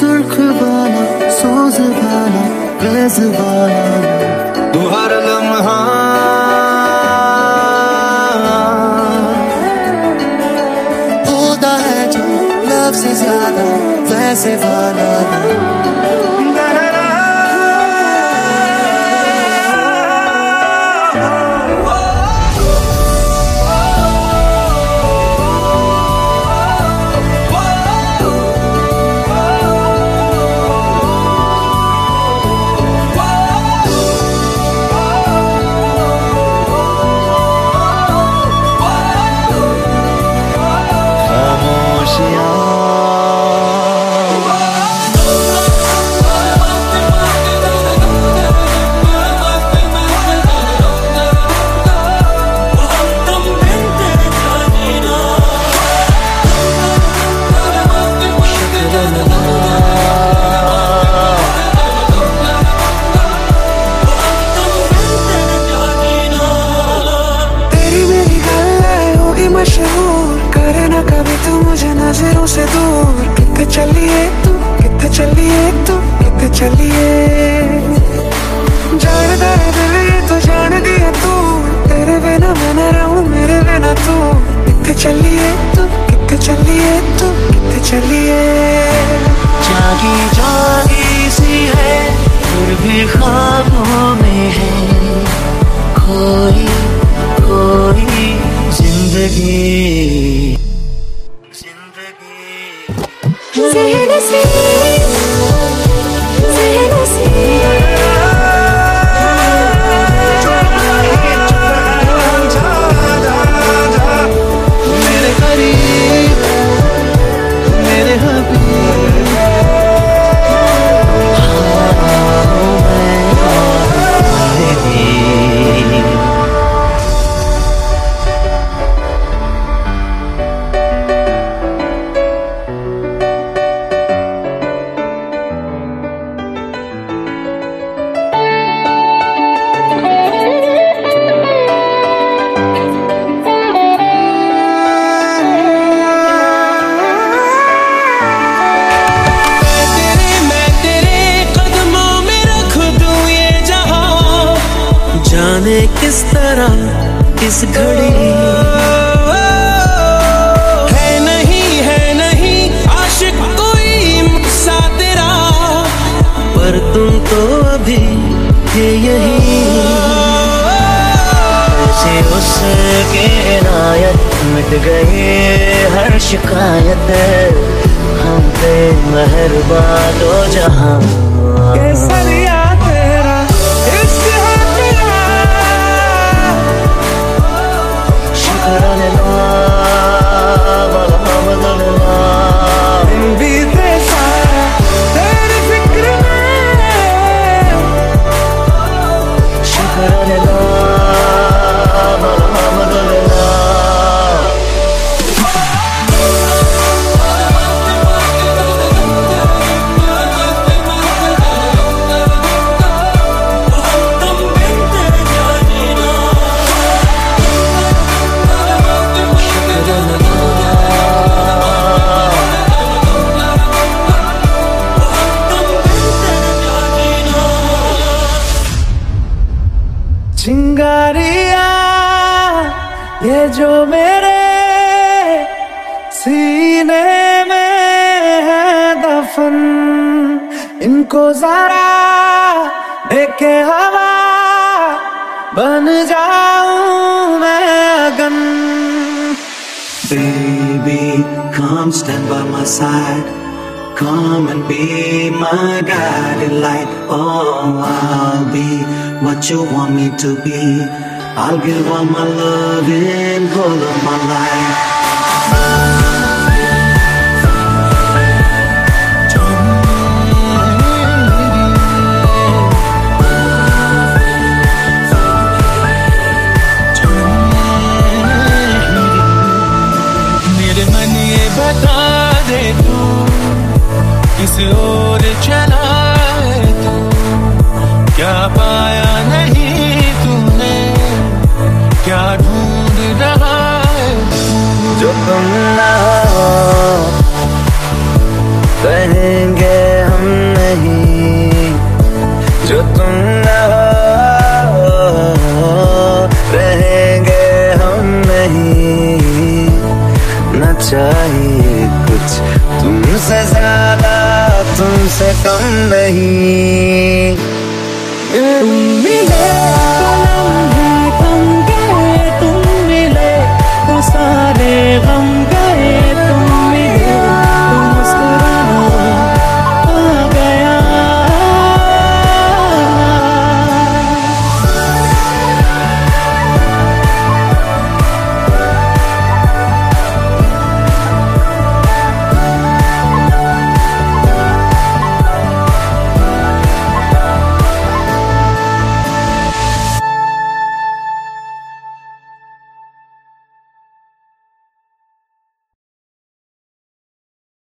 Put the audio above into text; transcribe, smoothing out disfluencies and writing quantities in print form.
सुर्ख वाला, सोज वाला, रेज वाला, तू हर लम्हा होता है जो लव से ज्यादा वैसे वाला। नजरों से दूर कितने चलिए तू, कितने चलिए तू, कितने चलिए। जानता है दिल ये तो जान दिया तू, तेरे बिना मैं न रहूं मेरे बिना तू। कितने चलिए तू, कितने चलिए तू, कितने चलिए। जागी जागी सी है फिर भी ख्वाबों में है खोई खोई जिंदगी। ज़हन से मेरे करीब मेरे हबीब जाने किस तरह इस घड़ी है नहीं आशिक कोई मुझसा तेरा, पर तुम तो अभी थे यही। ऐसे उसके इनायत मिट गए हर शिकायत, हम पे मेहरबान हो जहां। केसरिया तेरा चिंगारिया ये जो मेरे सीने में है दफन, इनको जरा देखे हवा बन जाऊं मैं अगन। Baby, come stand by my side. Come and be my guiding light. Oh, I'll be what you want me to be. I'll give all my love in all of my life. बता दे तू किस ओर चला है तू, क्या पाया नहीं तूने, क्या ढूंढ रहा है जो तुम ना हो कहेंगे नहीं कुछ तुमसे ज्यादा तुमसे कम नहीं। तुम मिले तो लम्हे थम गए, तुम मिले तो सारे गम